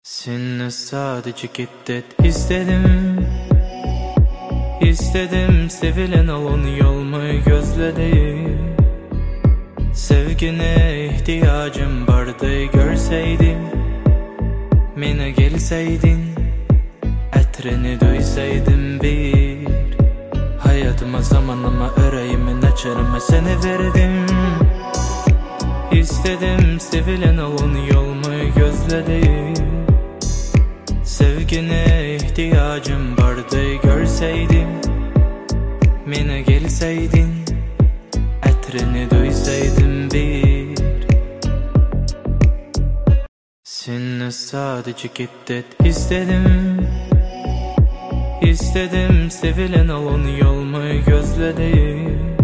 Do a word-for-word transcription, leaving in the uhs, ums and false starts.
Seni sadece gittet istedim. İstedim sevilen olun yolmu gözledim. Sevgine ihtiyacım vardı görseydim. Mene gelseydin, etrini duysaydım bir. Hayatıma zamanıma yüreğimin açarıma seni verdim. İstedim sevilen olun yolmu gözledim. Sevgine ihtiyacım vardı görseydim. Mene gelseydin, etrini duysaydım bir. Seni sadece gittet istedim. İstedim sevilen olun yolmu gözledim.